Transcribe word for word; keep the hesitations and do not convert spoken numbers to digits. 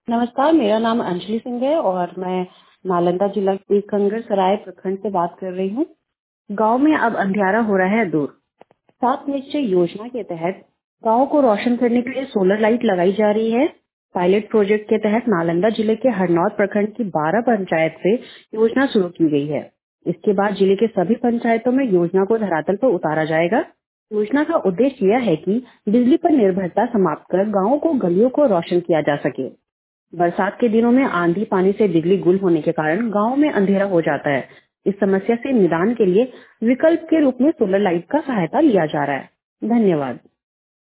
नमस्कार, मेरा नाम अंजलि सिंह है और मैं नालंदा जिला के कंगरसराय प्रखंड से बात कर रही हूँ। गांव में अब अंधियारा हो रहा है दूर। सात निश्चय योजना के तहत गांव को रोशन करने के लिए सोलर लाइट लगाई जा रही है। पायलट प्रोजेक्ट के तहत नालंदा जिले के हरनौत प्रखंड की बारह पंचायत से योजना शुरू की गई है। इसके बाद जिले के सभी पंचायतों में योजना को धरातल पर उतारा जाएगा। योजना का उद्देश्य यह है कि बिजली पर निर्भरता समाप्त कर गाँवों को गलियों को रोशन किया जा सके। बरसात के दिनों में आंधी पानी से बिजली गुल होने के कारण गांव में अंधेरा हो जाता है। इस समस्या से निदान के लिए विकल्प के रूप में सोलर लाइट का सहायता लिया जा रहा है। धन्यवाद।